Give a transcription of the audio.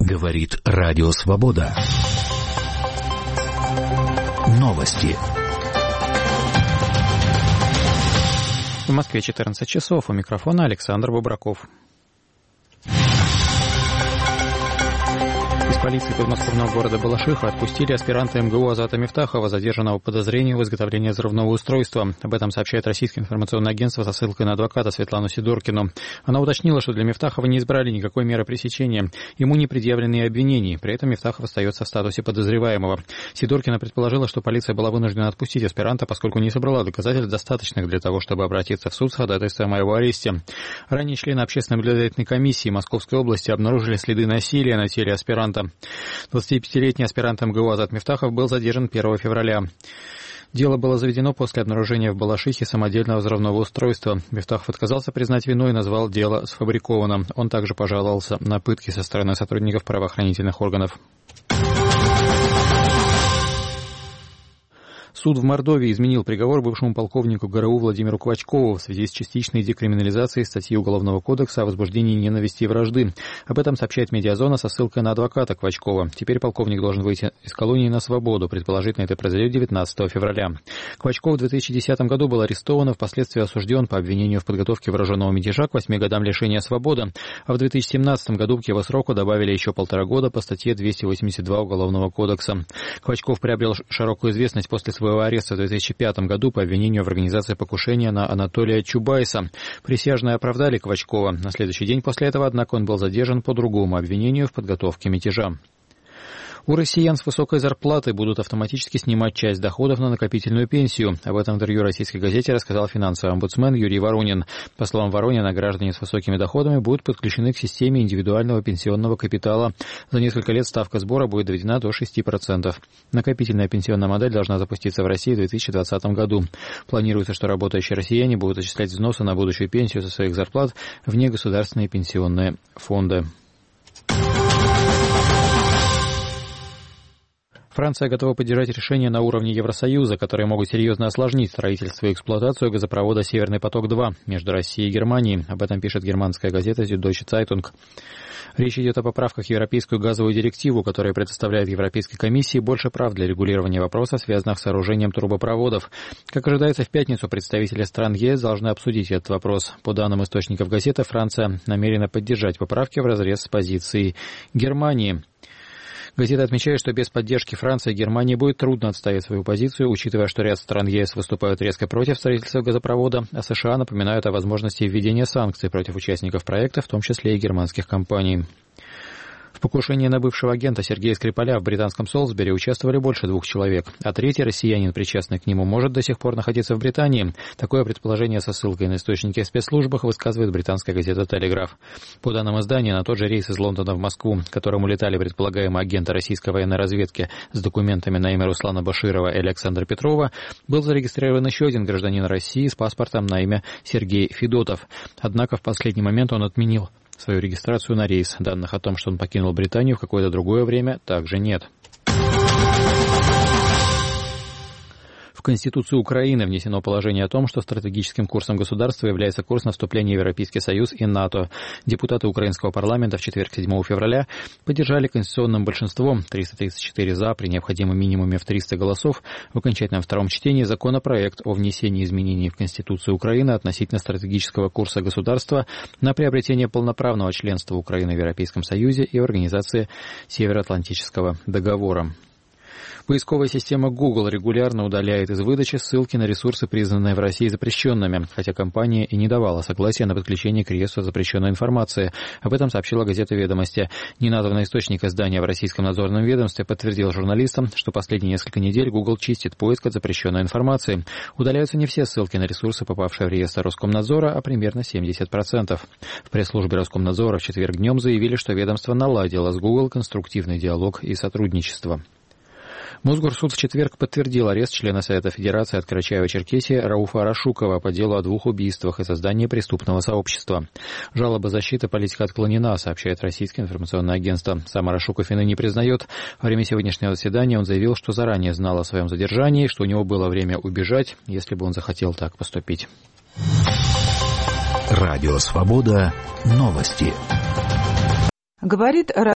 Говорит Радио Свобода. Новости. В Москве 14 часов. У микрофона Александр Бобраков. Из полиции подмосковного города Балашиха отпустили аспиранта МГУ Азата Мифтахова, задержанного по подозрению в изготовлении взрывного устройства. Об этом сообщает Российское информационное агентство со ссылкой на адвоката Светлану Сидоркину. Она уточнила, что для Мифтахова не избрали никакой меры пресечения. Ему не предъявлены обвинений. При этом Мифтахов остается в статусе подозреваемого. Сидоркина предположила, что полиция была вынуждена отпустить аспиранта, поскольку не собрала доказательств, достаточных для того, чтобы обратиться в суд с ходатайством о его аресте. Ранее члены общественной наблюдательной комиссии Московской области обнаружили следы насилия на теле аспиранта. 25-летний аспирант МГУ Азат Мифтахов был задержан 1 февраля. Дело было заведено после обнаружения в Балашихе самодельного взрывного устройства. Мифтахов отказался признать вину и назвал дело сфабрикованным. Он также пожаловался на пытки со стороны сотрудников правоохранительных органов. Суд в Мордовии изменил приговор бывшему полковнику ГРУ Владимиру Квачкову в связи с частичной декриминализацией статьи Уголовного кодекса о возбуждении ненависти и вражды. Об этом сообщает «Медиазона» со ссылкой на адвоката Квачкова. Теперь полковник должен выйти из колонии на свободу. Предположительно, это произойдет 19 февраля. Квачков в 2010 году был арестован и впоследствии осужден по обвинению в подготовке вооруженного мятежа к 8 годам лишения свободы. А в 2017 году к его сроку добавили еще 1,5 года по статье 282 Уголовного кодекса. Квачков приобрел широкую известность после своего ареста в 2005 году по обвинению в организации покушения на Анатолия Чубайса. Присяжные оправдали Квачкова. На следующий день после этого, однако, он был задержан по другому обвинению в подготовке мятежа. У россиян с высокой зарплатой будут автоматически снимать часть доходов на накопительную пенсию. Об этом в интервью российской газете рассказал финансовый омбудсмен Юрий Воронин. По словам Воронина, граждане с высокими доходами будут подключены к системе индивидуального пенсионного капитала. За несколько лет ставка сбора будет доведена до 6%. Накопительная пенсионная модель должна запуститься в России в 2020 году. Планируется, что работающие россияне будут отчислять взносы на будущую пенсию со своих зарплат в негосударственные пенсионные фонды. Франция готова поддержать решения на уровне Евросоюза, которые могут серьезно осложнить строительство и эксплуатацию газопровода «Северный поток-2» между Россией и Германией. Об этом пишет германская газета «Süddeutsche Zeitung». Речь идет о поправках в Европейскую газовую директиву, которая предоставляет Европейской комиссии больше прав для регулирования вопросов, связанных с сооружением трубопроводов. Как ожидается, в пятницу представители стран ЕС должны обсудить этот вопрос. По данным источников газеты, Франция намерена поддержать поправки вразрез с позицией Германии. Газета отмечает, что без поддержки Франции и Германии будет трудно отстоять свою позицию, учитывая, что ряд стран ЕС выступают резко против строительства газопровода, а США напоминают о возможности введения санкций против участников проекта, в том числе и германских компаний. В покушении на бывшего агента Сергея Скрипаля в британском Солсбери участвовали больше 2 человек, а третий россиянин, причастный к нему, может до сих пор находиться в Британии. Такое предположение со ссылкой на источники в спецслужбах высказывает британская газета «Телеграф». По данным издания, на тот же рейс из Лондона в Москву, которым улетали предполагаемые агенты российской военной разведки с документами на имя Руслана Баширова и Александра Петрова, был зарегистрирован еще один гражданин России с паспортом на имя Сергей Федотов. Однако в последний момент он отменил свою регистрацию на рейс. Данных о том, что он покинул Британию в какое-то другое время, также нет. В Конституцию Украины внесено положение о том, что стратегическим курсом государства является курс на вступление в Европейский Союз и НАТО. Депутаты украинского парламента в четверг, 7 февраля, поддержали конституционным большинством 334 «за» при необходимом минимуме в 300 голосов в окончательном втором чтении законопроект о внесении изменений в Конституцию Украины относительно стратегического курса государства на приобретение полноправного членства Украины в Европейском Союзе и в Организации Североатлантического договора. Поисковая система Google регулярно удаляет из выдачи ссылки на ресурсы, признанные в России запрещенными, хотя компания и не давала согласия на подключение к реестру запрещенной информации. Об этом сообщила газета «Ведомости». Неназванный источник издания в российском надзорном ведомстве подтвердил журналистам, что последние несколько недель Google чистит поиск от запрещенной информации. Удаляются не все ссылки на ресурсы, попавшие в реестр Роскомнадзора, а примерно 70%. В пресс-службе Роскомнадзора в четверг днем заявили, что ведомство наладило с Google конструктивный диалог и сотрудничество. Мосгорсуд в четверг подтвердил арест члена Совета Федерации от Карачаево-Черкесии Рауфа Арашукова по делу о 2 убийствах и создании преступного сообщества. Жалоба защиты политика отклонена, сообщает российское информационное агентство. Сам Арашуков вины не признает. Во время сегодняшнего заседания он заявил, что заранее знал о своем задержании, что у него было время убежать, если бы он захотел так поступить. Радио Свобода. Новости. Говорит